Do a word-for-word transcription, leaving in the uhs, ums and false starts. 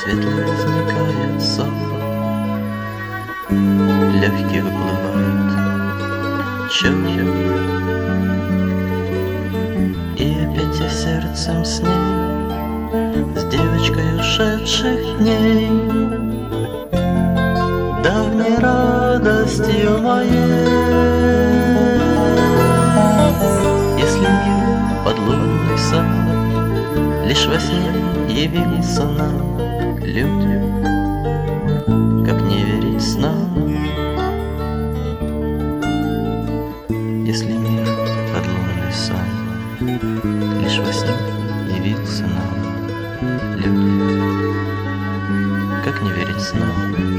светлый возникает сон, легкий выплывает черный, и опять я сердцем с ней, с девочкой ушедших дней, давней радостью моей. Если мир подлунный сон лишь во сне явился нам, люди, как не верить снам? Если мир подлунный сон лишь во сне явился нам, люди, как не верить снам?